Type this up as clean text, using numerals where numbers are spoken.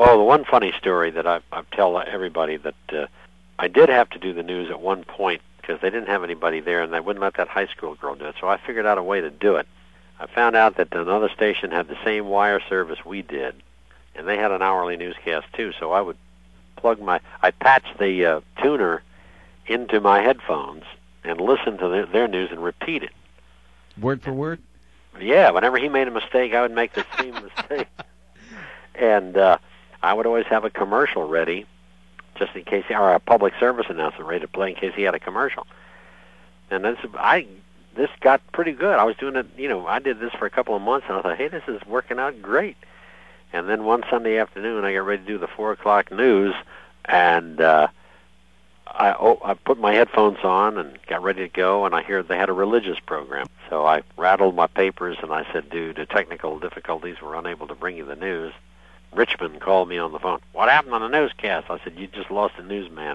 Oh, the one funny story that I tell everybody that I did have to do the news at one point because they didn't have anybody there, and they wouldn't let that high school girl do it. So I figured out a way to do it. I found out that another station had the same wire service we did, and they had an hourly newscast too. So I would I patched the tuner into my headphones and listen to their news and repeat it. Word for word? Yeah, whenever he made a mistake, I would make the same mistake. And I would always have a commercial ready, just in case, or a public service announcement ready to play in case he had a commercial. And this got pretty good. I was doing it, I did this for a couple of months, and I thought, hey, this is working out great. And then one Sunday afternoon, I got ready to do the 4 o'clock news, and I put my headphones on and got ready to go, and I heard they had a religious program. So I rattled my papers, and I said, due to technical difficulties, we're unable to bring you the news. Richmond called me on the phone. What happened on the newscast? I said, you just lost a newsman.